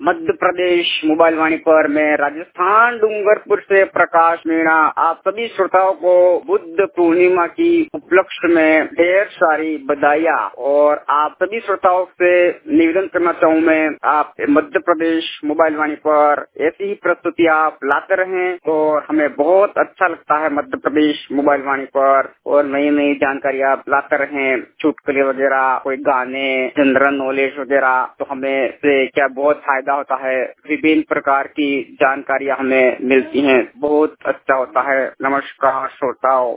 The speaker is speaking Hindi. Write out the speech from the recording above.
मध्य प्रदेश मोबाइल वाणी पर मैं राजस्थान डूंगरपुर से प्रकाश मीणा आप सभी श्रोताओं को बुद्ध पूर्णिमा की उपलक्ष्य में ढेर सारी बधाइयाँ। और आप सभी श्रोताओं से निवेदन करना चाहूँ मैं, आप मध्य प्रदेश मोबाइल वाणी पर ऐसी ही प्रस्तुति आप लाते रहें तो हमें बहुत अच्छा लगता है। मध्य प्रदेश मोबाइल वाणी पर और नई नई जानकारी आप लाते रहें, चुटकुले वगैरह, कोई गाने, जनरल नॉलेज वगैरह, तो हमें से क्या बहुत फायदा होता है। विभिन्न प्रकार की जानकारियाँ हमें मिलती हैं, बहुत अच्छा होता है। नमस्कार श्रोताओं।